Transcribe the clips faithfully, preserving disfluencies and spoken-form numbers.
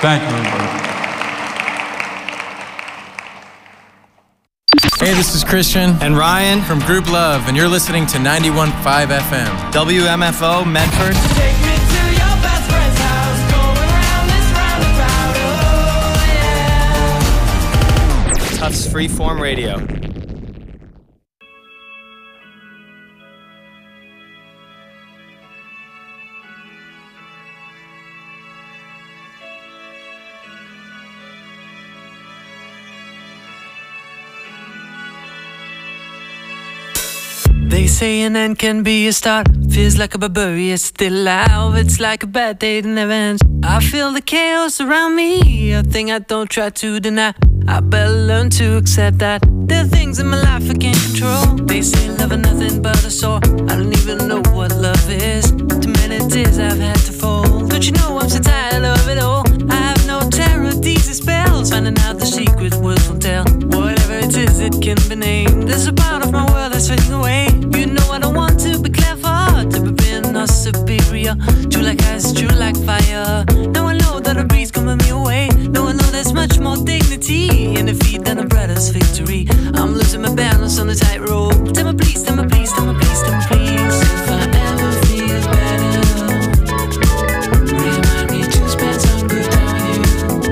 Thank you, everybody. Hey, this is Christian and Ryan from Group Love, and you're listening to ninety-one point five F M. W M F O, Medford. Take me to your best friend's house, going around this roundabout, oh yeah. Tufts Freeform Radio. They say an end can be a start. Feels like a barbarian still alive. It's like a bad day that never ends. I feel the chaos around me, a thing I don't try to deny. I better learn to accept that there are things in my life I can't control. They say love is nothing but a sore. I don't even know what love is. Too many tears I've had to fold. Don't you know I'm so tired of it all? I have no terror of these spells. Finding out the secret words won't tell. Whatever it is, it can be named. There's a part of my world that's fading away. You know I don't want to be clever, to be being or superior. True like ice, true like fire. Now I know that a breeze coming me away. Now I know there's much more dignity in defeat than a brother's victory. I'm losing my balance on the tightrope. Tell me please, tell me please, tell me please, tell me please. If I ever feel better, remind me to spend some good time with you.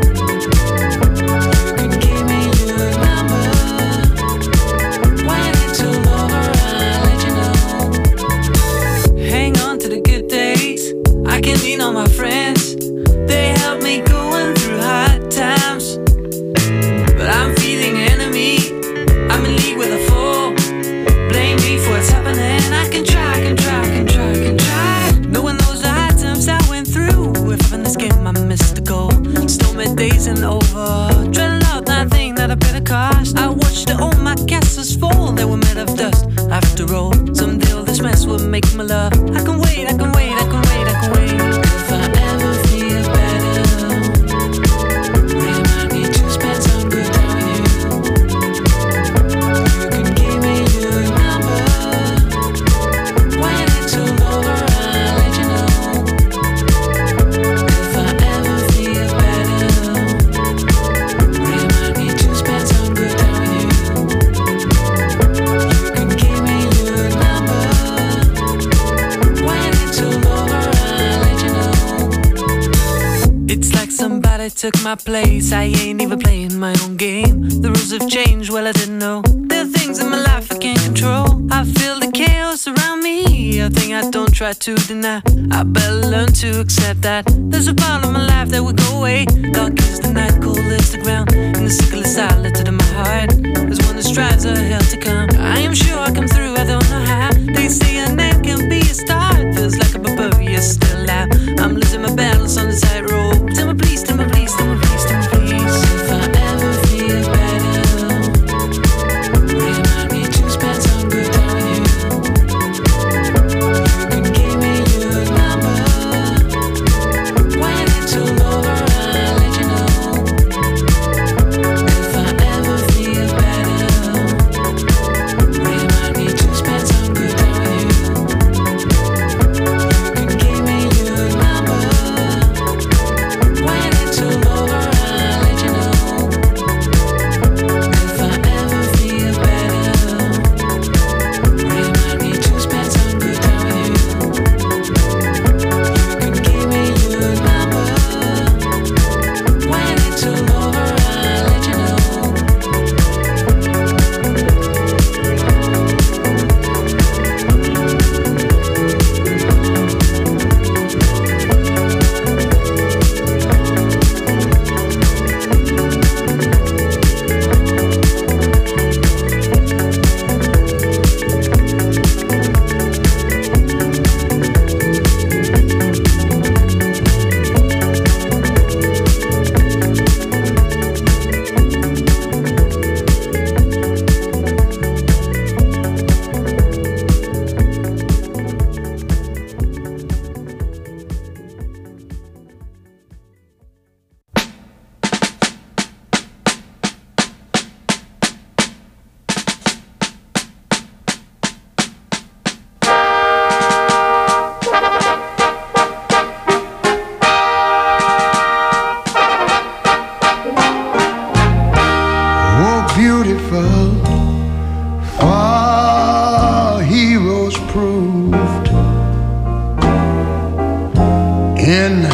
You can give me your number. When it's all over, I'll let you know. Hang on to the good days. I can lean on my friends. They help me going through hard times. But I'm feeling enemy. I'm in league with a foe. Blame me for what's happening. I can try, can try, can try, can try. No one knows the hard times I went through. If I'm in this game, I missed the goal. Stormy days and over. Dreading out nothing that I paid the cost. I watched all my castles fall. They were made of dust. After all, someday all this mess will make me love. I can wait, I can wait, I can wait, I can wait. If I ever feel better, remind me to spend some good time with you. You can give me your number. When it's all over, I'll let you know. If I ever feel better, remind me to spend some good time with you. You can give me your number. When it's all over, I'll let you know. It's like somebody took my place. I ain't even playing my own game. The rules have changed, well I didn't know. There are things in my life I can't control. I feel the chaos around me, a thing I don't try to deny. I better learn to accept that there's a part of my life that will go away. Dark is the night, cold is the ground, and the sickle is silent in my heart. There's one that strives a hell to come. I am sure I come through, I don't know how. They say an end can be a start. Feels like a barbarian still out. I'm losing my balance on the tightrope. Tell me please, tell me please, tell me please, tell me please. If I ever feel better, remind me to spend some good time with you. You can give me your number. When it's all over, I'll let you know. If I ever feel better, remind me to spend some good time with you. You can give me your number.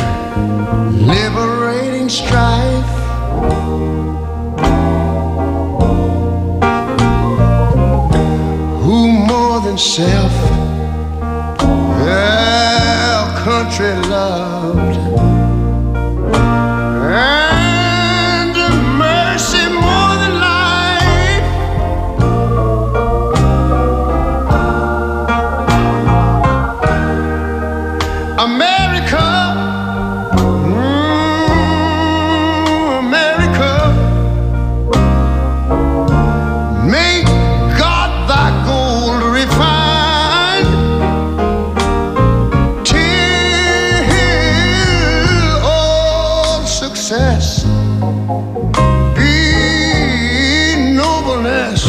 liberating strife. Who more than self our country loved, and mercy more than life. America, mm, America, make God thy gold refined, till all success be nobleness,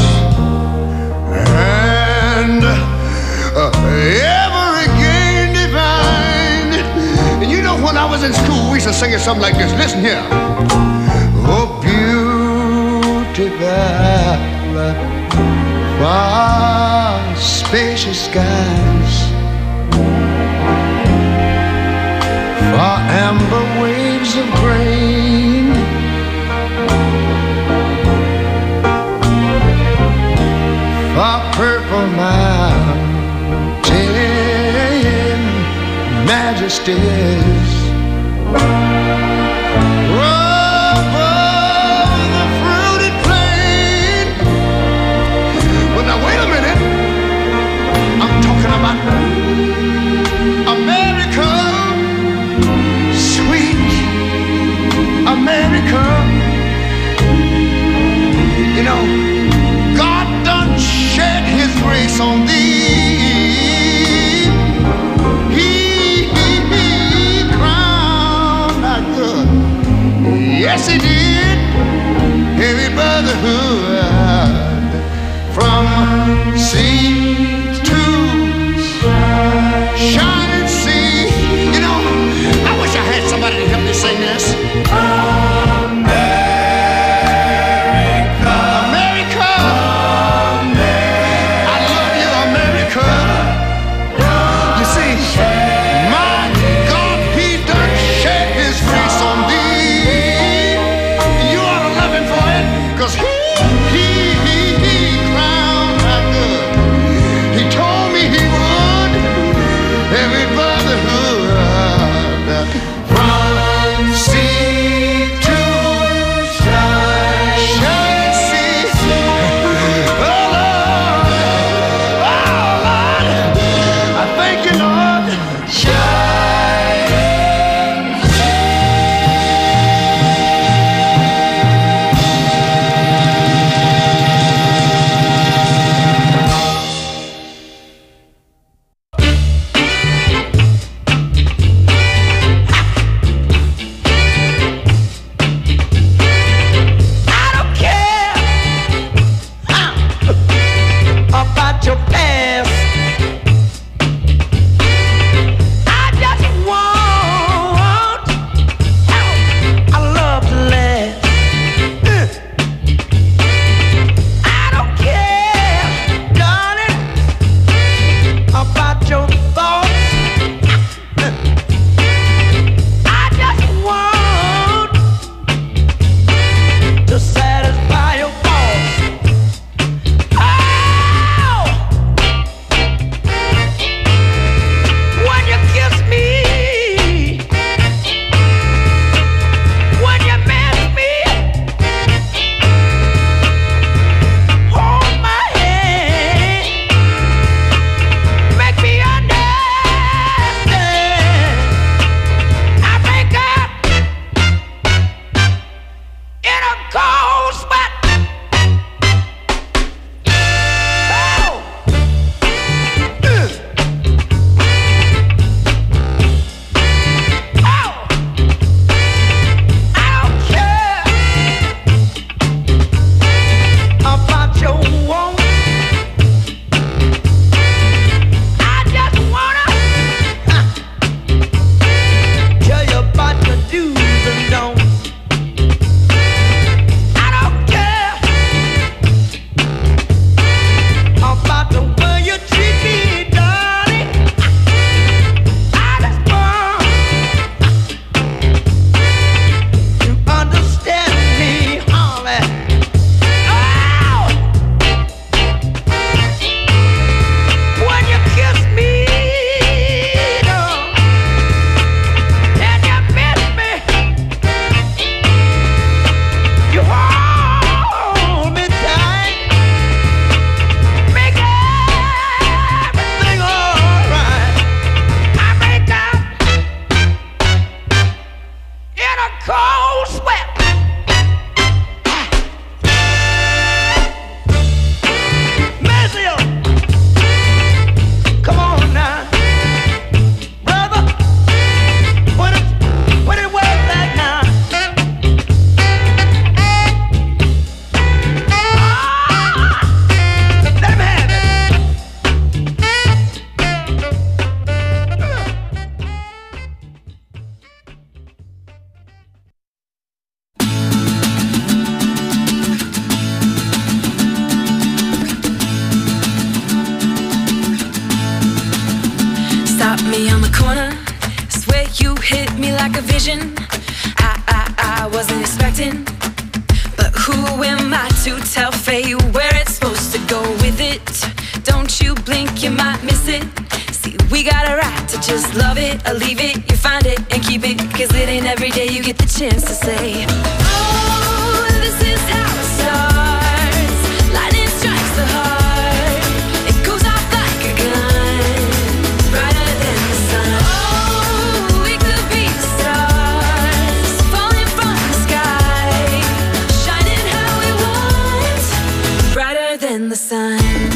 and uh, ever again divine. And you know, when I was in school, we used to sing it something like this. Listen here. Oh, beautiful, far spacious skies, far amber waves of grain, far purple mountain majesties, above the fruited plain. But now wait a minute, I'm talking about America, sweet America. You know, God done shed his grace on thee. He, he, he crowned our good. Yes, he did. Heavy brotherhood from sea to shining sea. You know, I wish I had somebody to help me sing this. America, America. cold sweat. Maceo, come on now, brother. What it, what it was like now? Ah, let him have it. Stop me on the corner, swear you hit me like a vision. I, I, I wasn't expecting, but who am I to tell fate where it's supposed to go with it? Don't you blink, you might miss it. See, we got a right to just love it or leave it. You find it and keep it, cause it ain't every day you get the chance to say, oh, this is how it starts. Lightning strikes the heart, it goes off like a gun, brighter than the sun. Oh, we could be the stars, falling from the sky, shining how we want, brighter than the sun.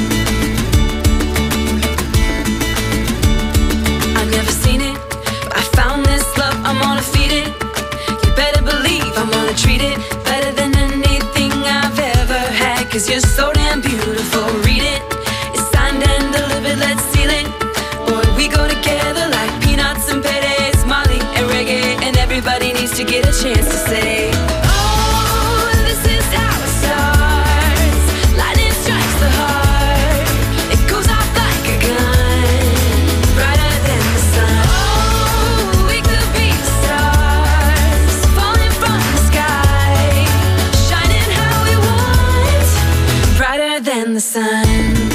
I've never seen it, but I found this love, I'm gonna feed it. You better believe I'm gonna treat it better than anything I've ever had, cause you're so damn beautiful, read it. It's signed and delivered, let's seal it. Boy, we go together like peanuts and paydays, Molly and reggae, and everybody needs to get a chance to say, oh, this is how it starts. Lightning strikes the heart, it goes off like a gun, brighter than the sun. Oh, we could be the stars, falling from the sky, shining how we want, brighter than the sun.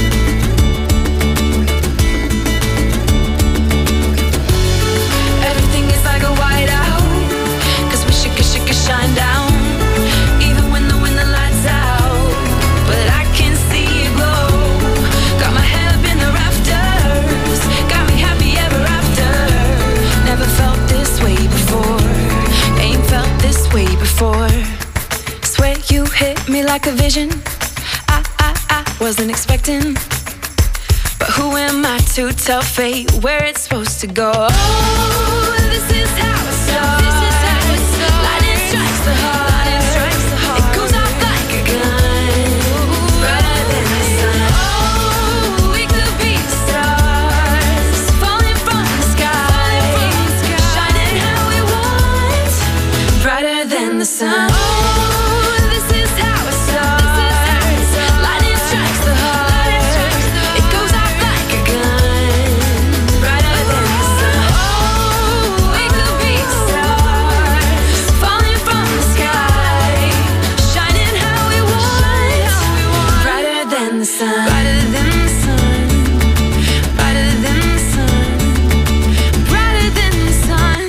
Everything is like a whiteout, cause we should, should, shine down, even when the, when the lights out. But I can see you glow, got my head up in the rafters, got me happy ever after. Never felt this way before, ain't felt this way before. Swear you hit me like a vision, I, I, I wasn't expecting, but who am I to tell fate where it's supposed to go? Oh, this is how it starts. This is how it starts. Lightning strikes the heart. Lightning strikes the heart. It goes off like a gun, brighter than the sun. Oh, we could be the stars, falling from the sky, shining how we want, brighter than the sun. Oh, this is how it starts. Lightning strikes the heart. It goes off like a gun, brighter than the sun. Oh, we could be the stars, falling from the sky, shining how we want, brighter than the sun. Brighter than the sun, brighter than the sun, brighter than the sun.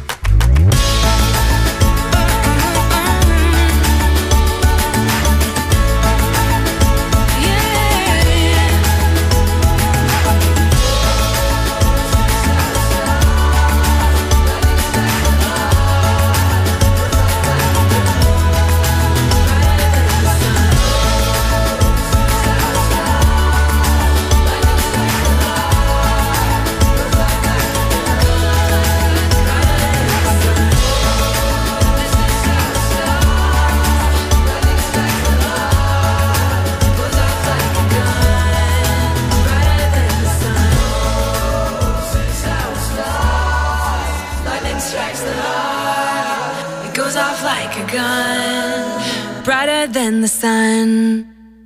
It goes off like a gun, brighter than the sun.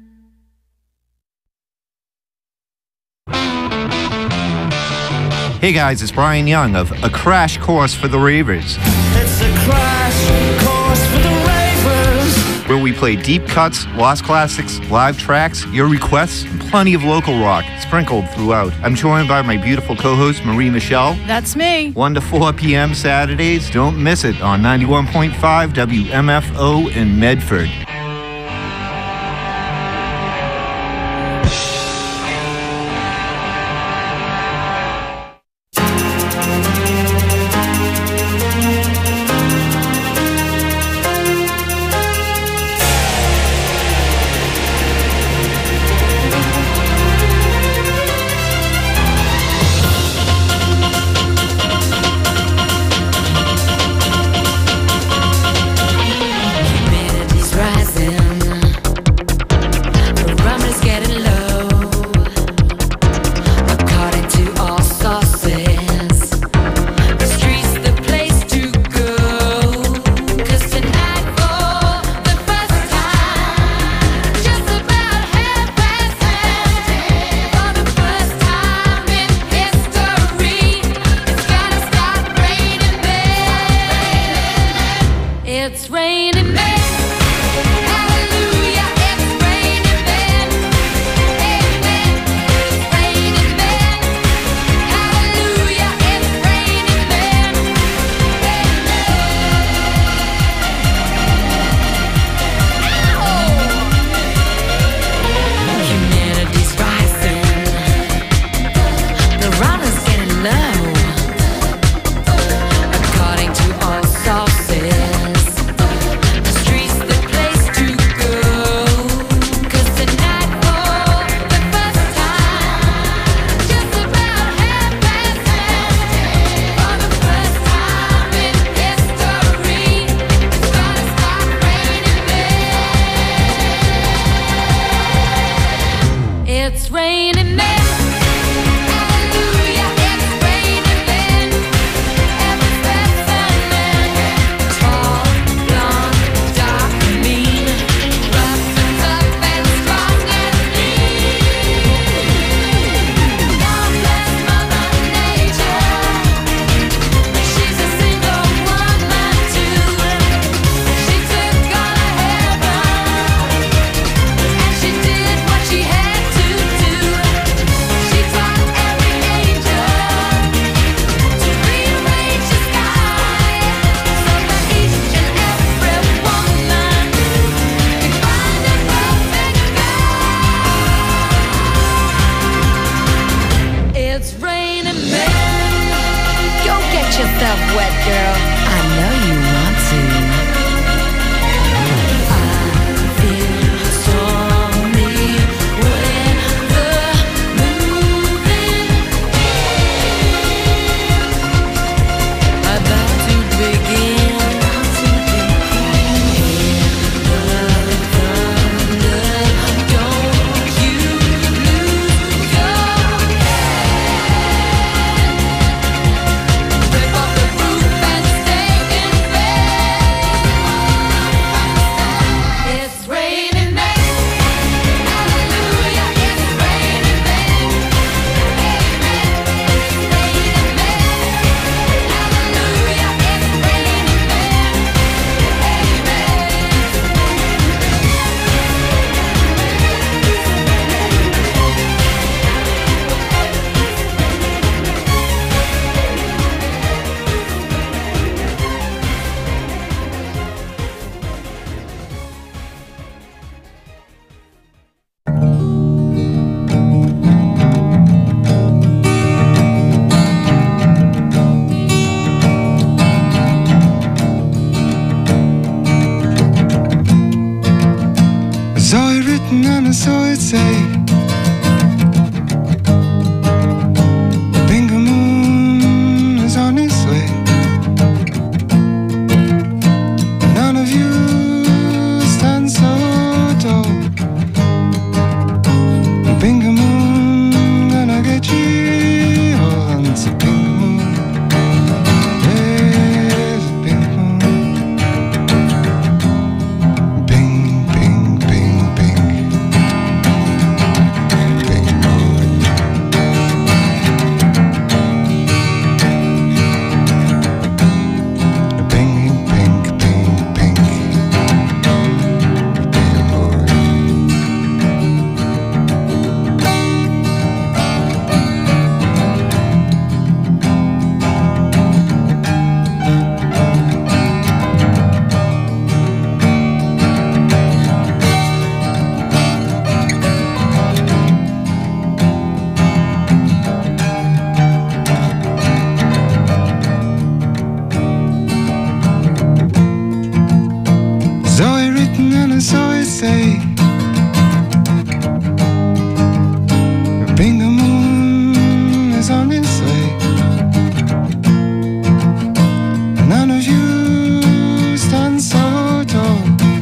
Hey guys, it's Brian Young of A Crash Course for the Ravers. It's a crash course for the ravers. Where we play deep cuts, lost classics, live tracks, your requests, and plenty of local rock sprinkled throughout. I'm joined by my beautiful co-host, Marie Michelle. That's me. one to four p.m. Saturdays. Don't miss it on ninety-one point five W M F O in Medford. It's raining men. Hallelujah, it's raining men. Amen. It's raining men. Hallelujah, it's raining men. Amen. Humanity's rising. The runners getting low. According to all sources, the streets the place to go. 'Cause tonight for the first time, just about half past ten, for the first time in history, it's gonna start raining men. It's raining men. Hallelujah, it's raining men. Every specimen, tall, blonde, dark, mean, rough and tough and strong and lean. God bless Mother Nature. She's a single woman too. She took all of heaven, and she did what she had to do. She taught every angel to rearrange the sky, so that each and every woman could find a perfect guy. It's raining men. Go get yourself wet, girl. I know you want to. I feel stormy weather moving about to begin. Hear the thunder, don't you lose your head. Rip off the roof and stay in bed. It's raining men. Hallelujah, it's raining men. Amen. It's raining men. Hallelujah, it's raining men. I saw it written and I saw it say, Bingo Moon is on its way. None of you stand so tall. Bingo Moon gonna get you all. It's a Bingo Moon. Yes, Bingo Moon. Bing, bing, bing, bing. Bing Moon. Bing, bing, bing, bing. Bing Moon. Saw it written and I saw it say, Bingo Moon is on its way. None of you stand so tall.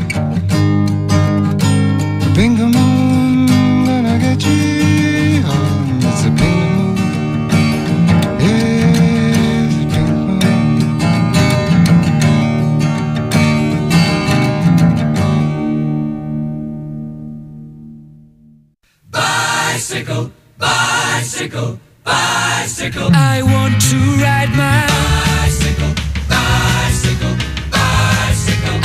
Bingo Moon gonna get you home. It's a Bingo Moon. Yes, Bingo Moon. Bicycle, bicycle, bicycle. I want to ride my bicycle, bicycle, bicycle.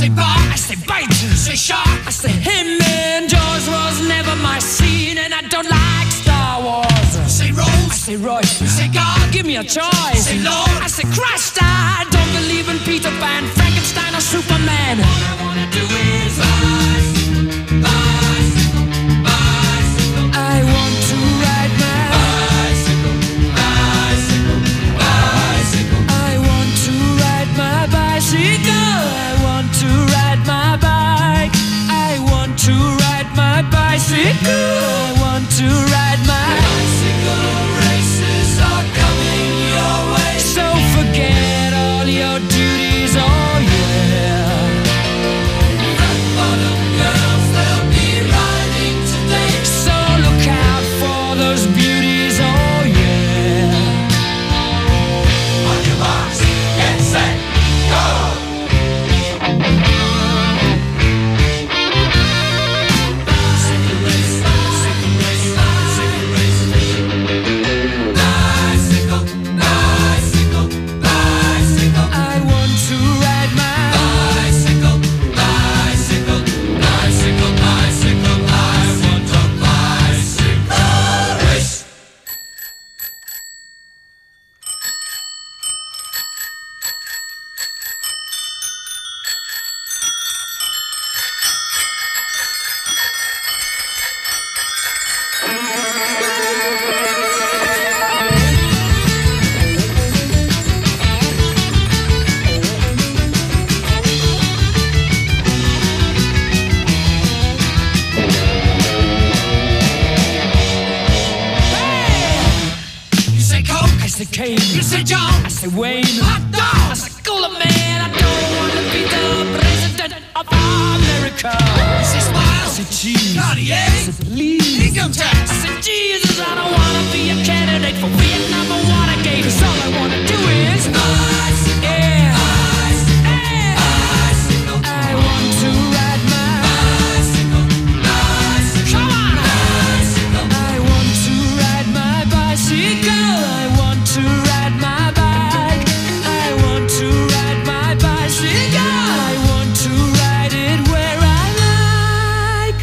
say bar, I say bite, say shark, I say him. And Jaws was never my scene, and I don't like Star Wars. Say Rose, I say Royce, say God, give me a choice. Say Lord, I say Christ. I don't believe in Peter Pan, Frankenstein, or Superman. All I wanna do is rise, rise, bicycle. I want to ride my bicycle, bicycle, bicycle. I want to ride my bicycle. I want to ride my bike. I want to ride my bicycle. I want to ride my bicycle. Races are coming your way, so forget all your duties. Oh yeah. Rock bottom girls, they'll be riding today, so look out for those beauties. Oh yeah. On your marks, get set, go. You say John, I say Wayne, hot dog, I say cooler man. I don't want to be the president of America. I say smile, I say cheese, Cartier, I say please, income tax, I say Jesus. I don't want to be a candidate for Vietnam or Watergate, 'cause all I want to do is bicycle, yeah, bicycle, yeah. Bicycle. I want to ride my bicycle, bicycle. Come on, bicycle. I want to ride my bicycle. I want to ride my bike. I want to ride my bicycle. I want to ride it where I like.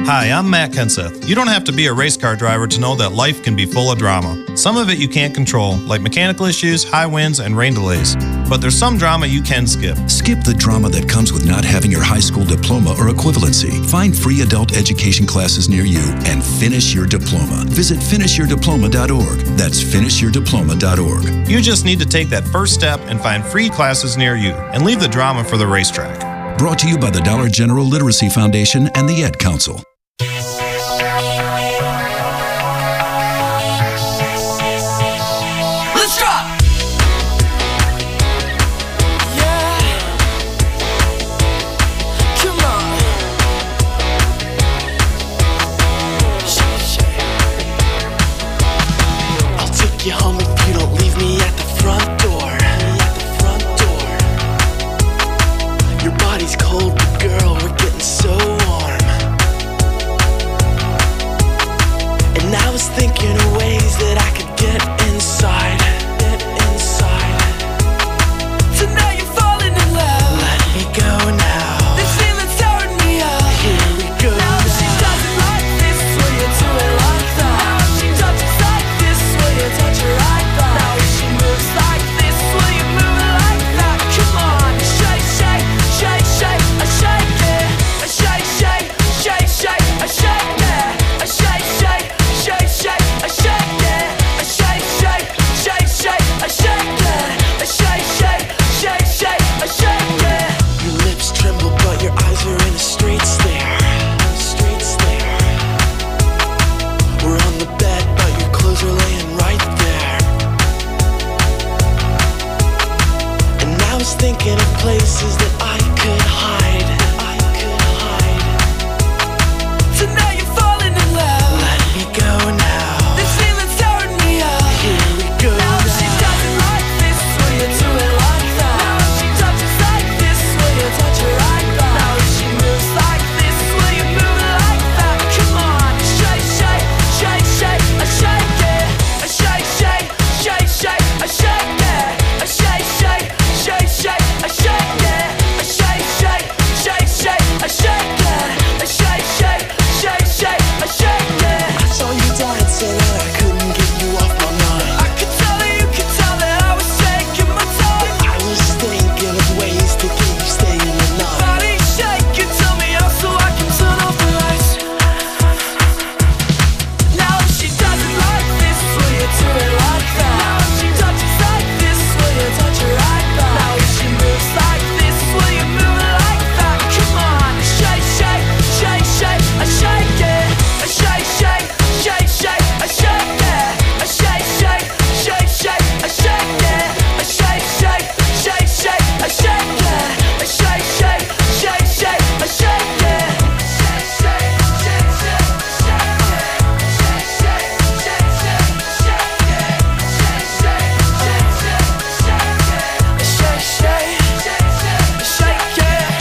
Hi, I'm Matt Kenseth. You don't have to be a race car driver to know that life can be full of drama. Some of it you can't control, like mechanical issues, high winds, and rain delays. But there's some drama you can skip. Skip the drama that comes with not having your high school diploma or equivalency. Find free adult education classes near you and finish your diploma. Visit finish your diploma dot org. That's finish your diploma dot org. You just need to take that first step and find free classes near you, and leave the drama for the racetrack. Brought to you by the Dollar General Literacy Foundation and the Ed Council. You home if you don't leave me at the front door. At the front door. Your body's cold, but girl, we're getting so warm. And I was thinking of ways that I could get inside, get inside. So now you're falling in love. Let me go now. This feeling's tearing me up. Here we go. Now if she doesn't like this, will you do it like that? Now if she touches like this, will you touch her right back? Now if she moves like this, will you move it like that? Come on, shake, shake, shake, shake, I shake it. I shake, shake, shake, shake, I shake it. I shake, shake, shake, shake, I shake it. I shake, shake, shake, shake, I shake it. I shake, shake, shake, shake, I shake it. Your lips tremble, but your eyes are in a straight stare. Straight stare. We're on the bed, but your clothes are laying right there. And I was thinking of places that I could hide. I could hide. So now you're falling in love. Let me go now. This feeling's tearing me up. Here we go. Now if she doesn't like this, will you do it like that? Now if she touches like this, will you touch her right back? Now if she moves like this, will you move it like that? Come on, shake, shake, shake, shake, I shake it. I shake, shake, shake, shake, I shake it. I shake, shake, shake, shake, I shake it. I shake, shake, shake, shake, I shake it. I shake, shake, shake, shake, I shake it. I saw you dancing and I couldn't get you off my mind. I could tell that you could tell that I was taking my time. I was thinking of ways to keep you staying the night. Body shaking, tell me how so I can turn off the lights. Now if she doesn't like this, will you do it like that? Now if she touches like this, will you touch her right back? Now if she moves like this, will you move it like that? Come on, shake, shake, shake, shake, I shake it. I shake, shake, shake, shake, I shake it. I shake, shake, shake, shake, I shake it. I shake, shake, shake, shake, I shake it. I shake, shake, shake, shake, I shake it. Shake, shake, shake, shake, shake it. Shake, shake, shake, shake, shake it. Shake, shake, shake, shake, shake it. Shake, shake, shake, shake, shake it.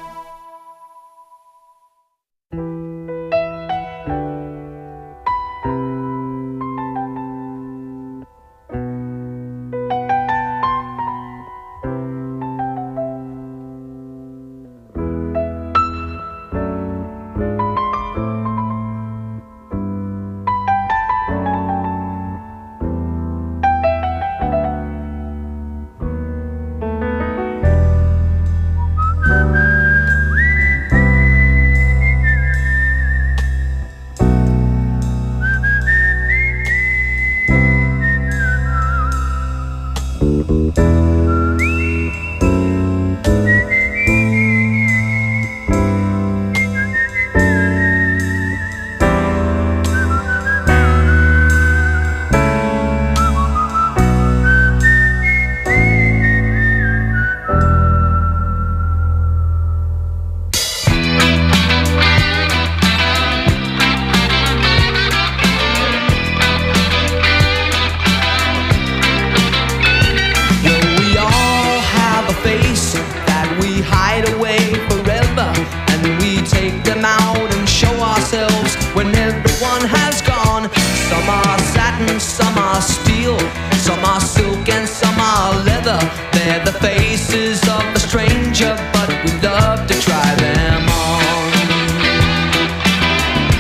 Some are steel, some are silk, and some are leather. They're the faces of the stranger, but we love to try them on.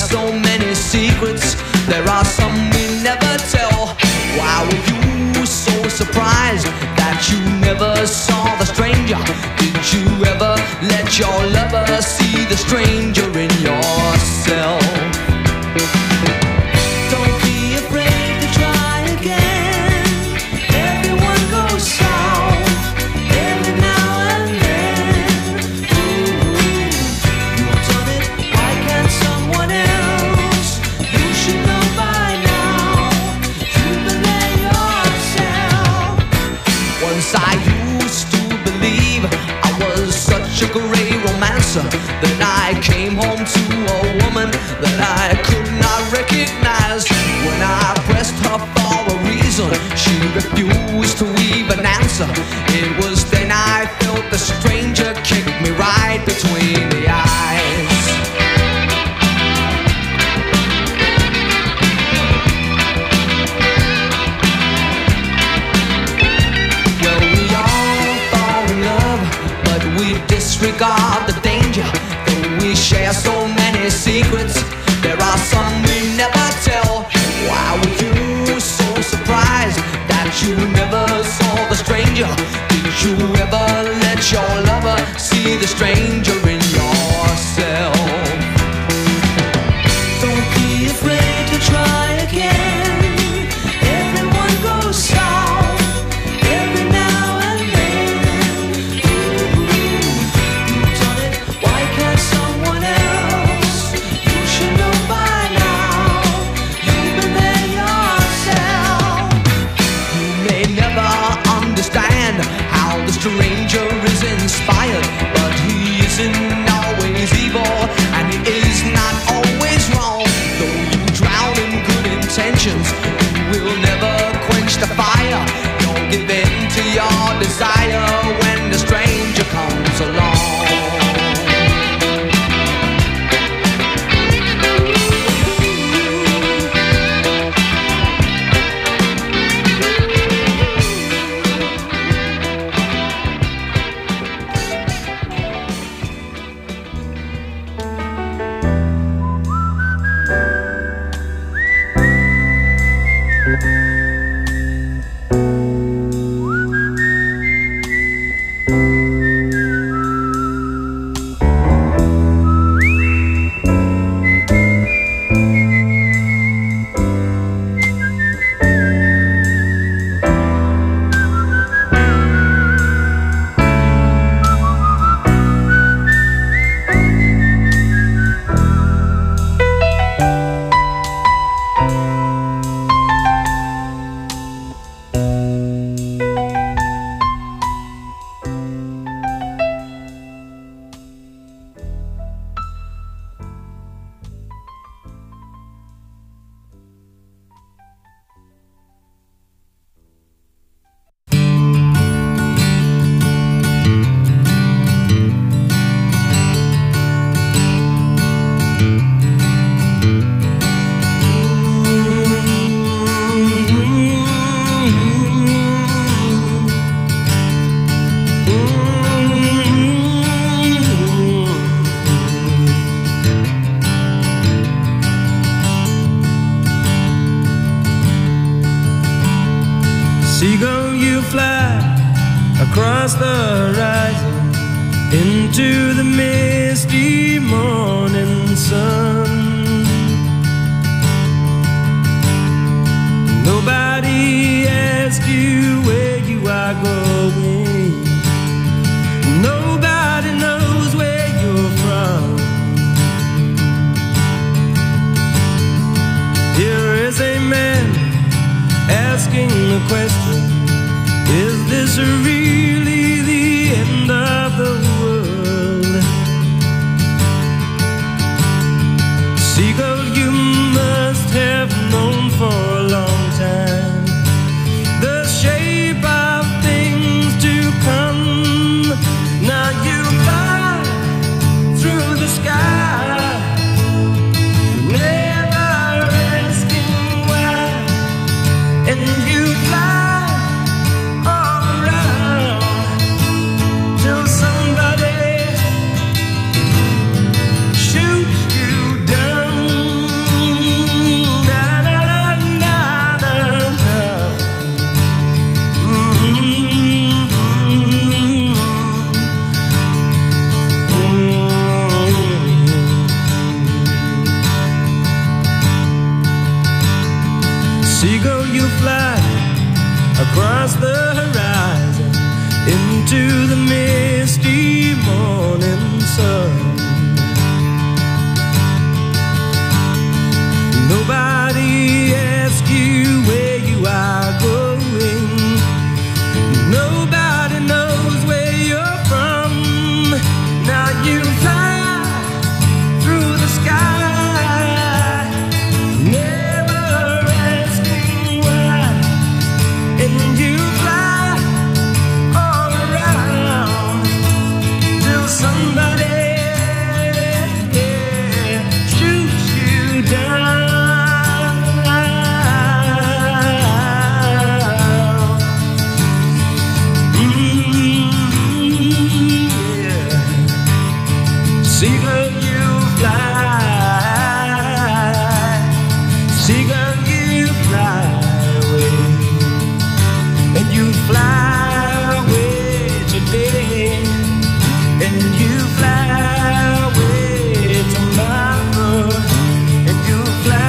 so many secrets. There are some we never tell. Why were you so surprised that you never saw the stranger? Did you ever let your lover see the stranger in yourself? Don't be afraid to try again. Everyone goes south every now and then. Ooh, you've done it, why can't someone else? You should know by now. You believe yourself. Once I used to believe I was such a great romancer that I came home to a woman that I could not recognize. When I pressed her for a reason, she refused to even answer. It was then I felt the stranger kick me right between the eyes. Well, we all fall in love, but we disregard the danger. Though we share so many secrets, there are some we never tell. Why were you so surprised that you never saw the stranger? Did you ever let your lover see the stranger in yourself? Don't be afraid to try again. Everyone goes south every now and then. Ooh, you've done it, why can't someone else? You should know by now. You believe yourself. You may never understand how the stranger is inspired, but he isn't always evil, and he is not always wrong. Though you drown in good intentions, you will never quench the fire. Don't give in to your desire when the stranger comes along. Seagull, you fly across the horizon into the misty morning sun. Nobody asks you where you are going. Nobody knows where you're from. Here is a man asking the question, is this really the end of the world? Seagull, you must have known for a long time the shape of things to come. Now you fly through the sky, never asking why, and you fly all around. across the horizon into the misty morning sun. Nobody asks you where you are going. Nobody knows where you're from. Now you fly through the sky, never asking why. And you fly all around till somebody yeah, shoots you down. Seagull, you fly. Seagull, you fly away. And you fly away today. And you fly away tomorrow. And you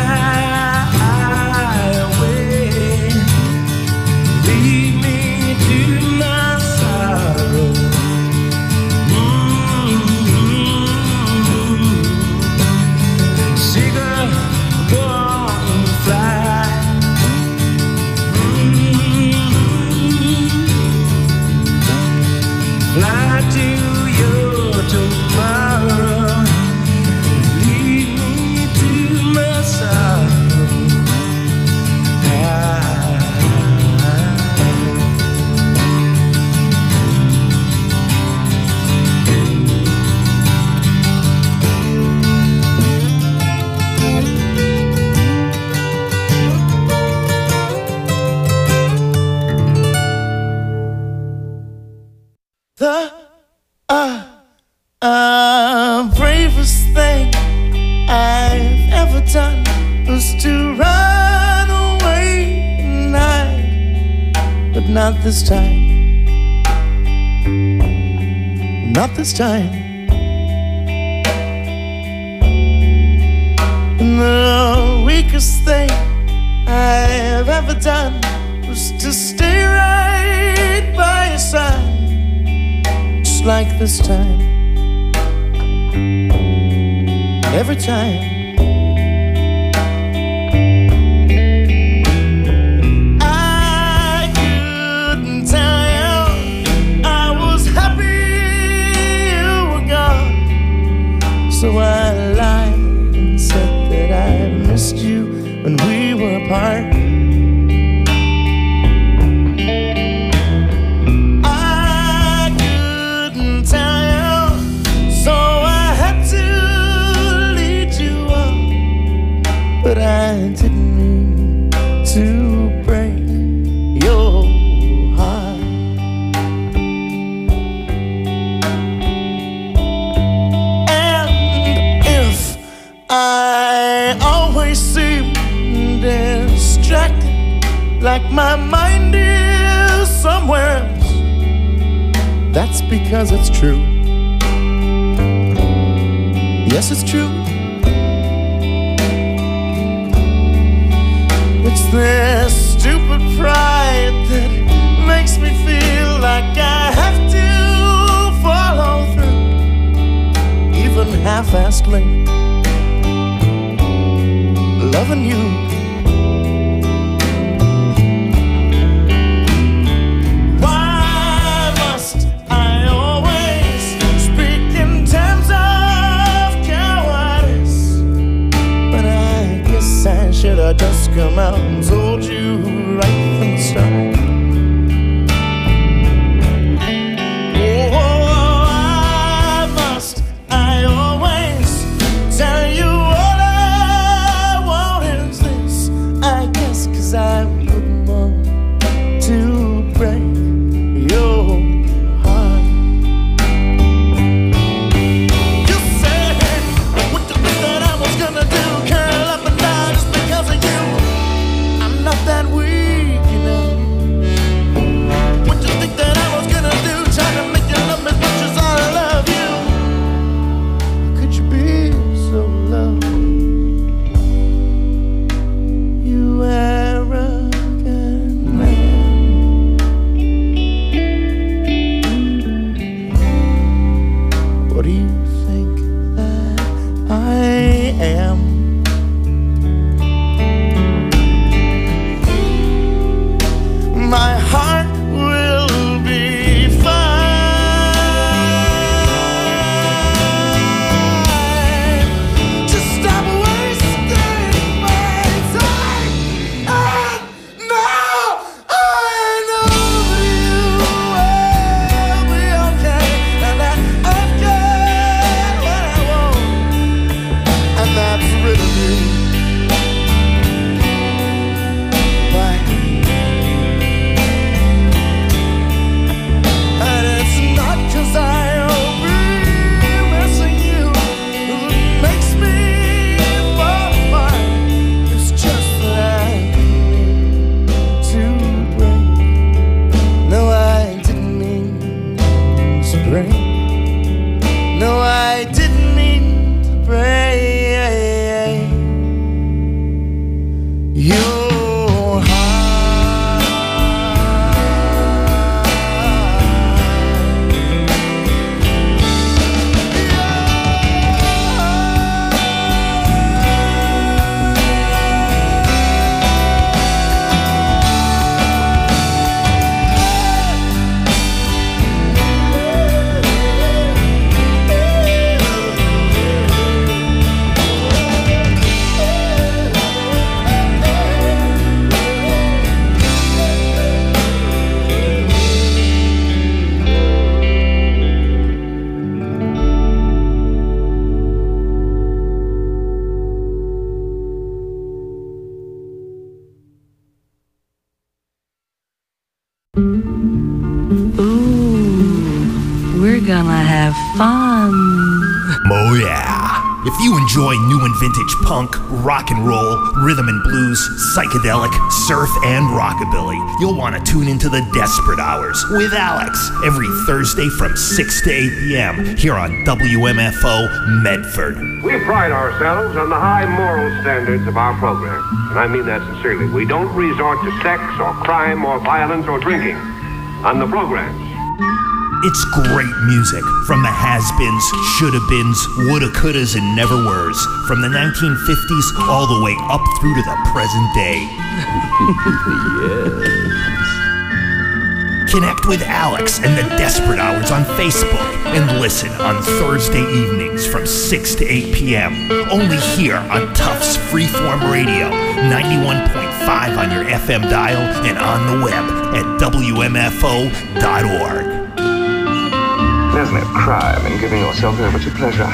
fly away. Lead me to my sorrow. Seagull, go on and fly. Fly to your tomorrow. Lead me to my sorrow. The uh, uh, bravest thing I've ever done was to run away and hide, but not this time, not this time. And the weakest thing I've ever done was to stay right by your side, like this time, every time. I couldn't tell you I was happy you were gone, so I lied and said that I missed you when we were apart. But I didn't mean to break your heart. And if I always seem distracted, like my mind is somewhere else, that's because it's true. Yes, it's true. It's this stupid pride that makes me feel like I have to follow through, even half-assedly, loving you. Why must I always speak in terms of cowardice? But I guess I should have just come out and told you right from the start. Oh, why must I always tell you all I want is this? I didn't mean to break your heart. We're gonna have fun. Oh yeah. If you enjoy new and vintage punk, rock and roll, rhythm and blues, psychedelic, surf, and rockabilly, you'll want to tune into the Desperate Hours with Alex every Thursday from six to eight p.m. here on W M F O Medford. We pride ourselves on the high moral standards of our program, and I mean that sincerely. We don't resort to sex or crime or violence or drinking on the programs. It's great music from the has-beens, shoulda-beens, woulda, couldas, and never-weres, from the nineteen fifties all the way up through to the present day. Yes. Connect with Alex and the Desperate Hours on Facebook and listen on Thursday evenings from six to eight p.m. only here on Tufts Freeform Radio, ninety-one point five on your F M dial and on the web at W M F O dot org. There's no crime in giving yourself over to pleasure.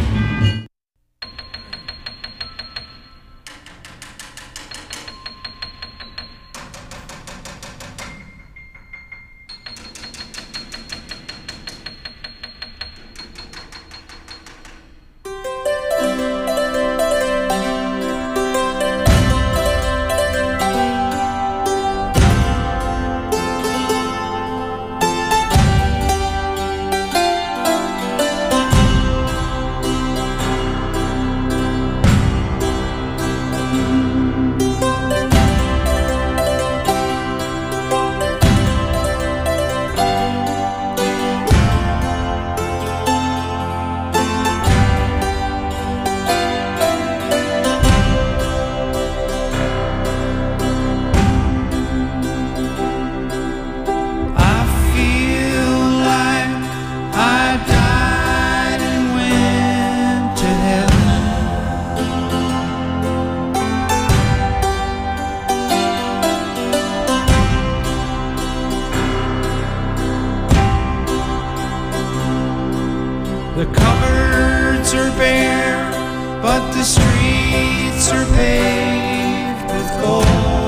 The cupboards are bare, but the streets are paved with gold.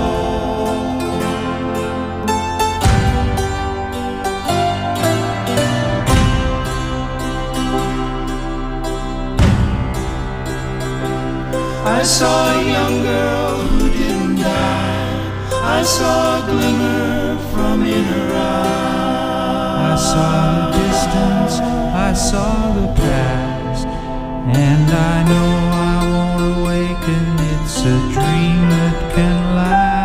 I saw a young girl who didn't die. I saw a glimmer from in her eye. I saw the distance, I saw the past, and I know I won't awaken. It's a dream that can last.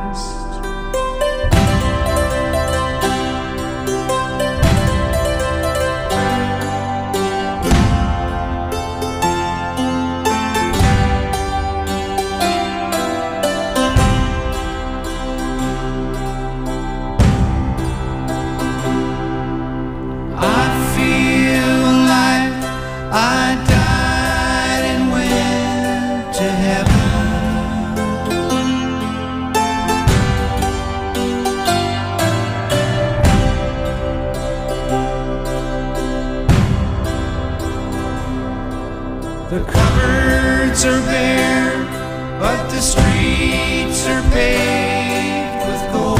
The cupboards are bare, but the streets are paved with gold.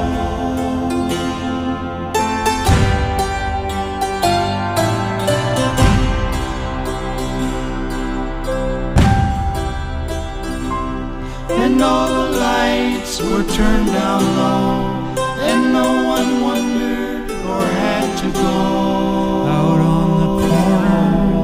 And all the lights were turned down low, and no one wondered or had to go out on the corner.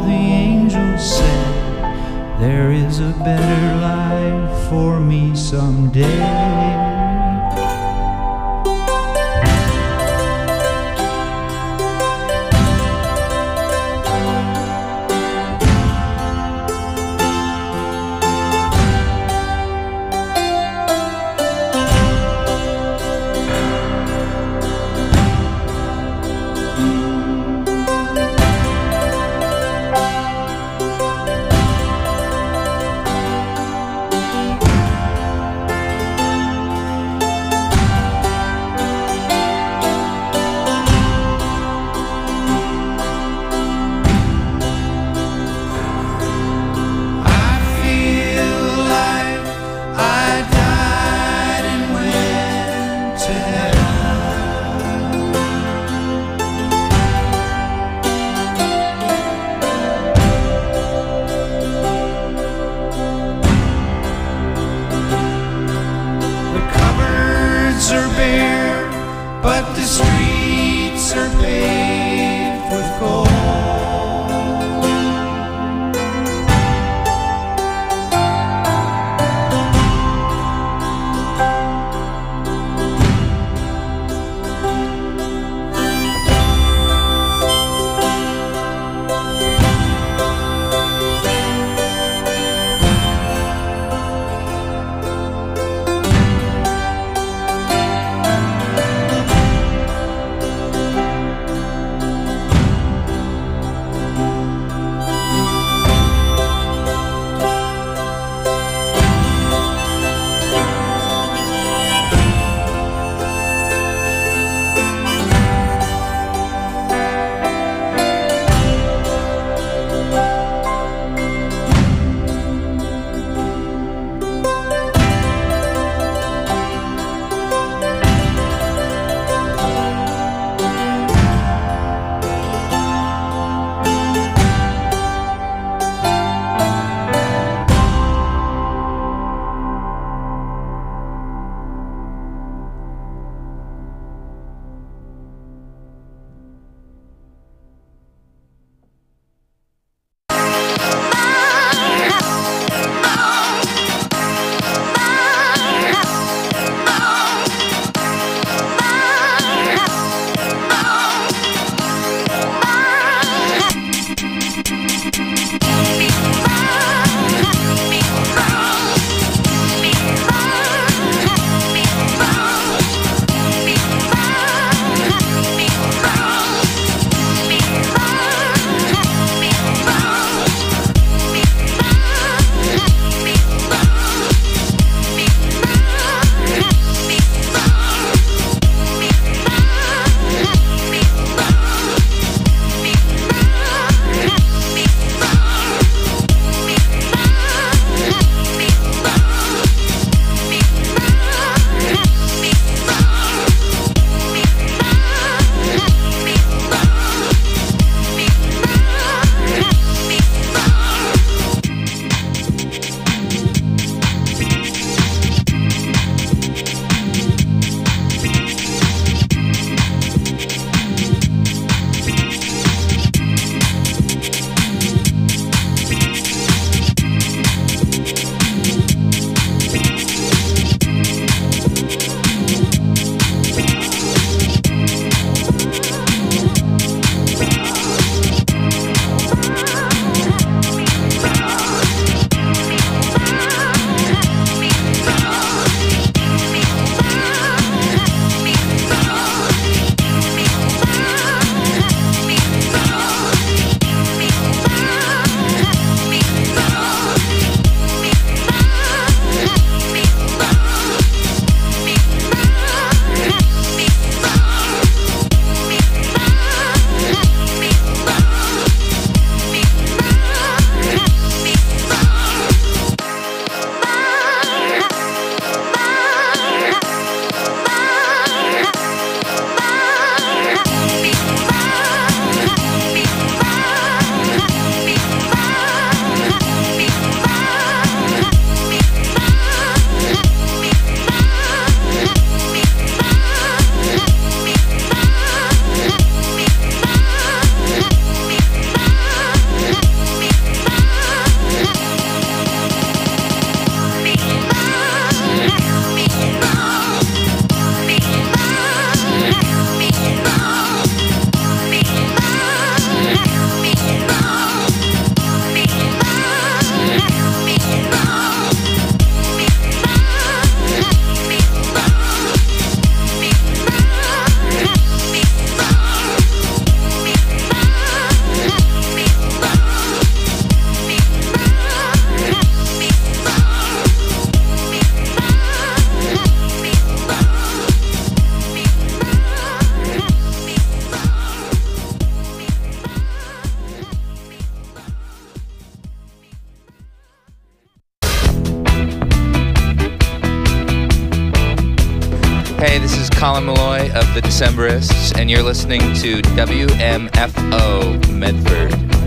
Colin Malloy of the Decemberists, and you're listening to W M F O Medford.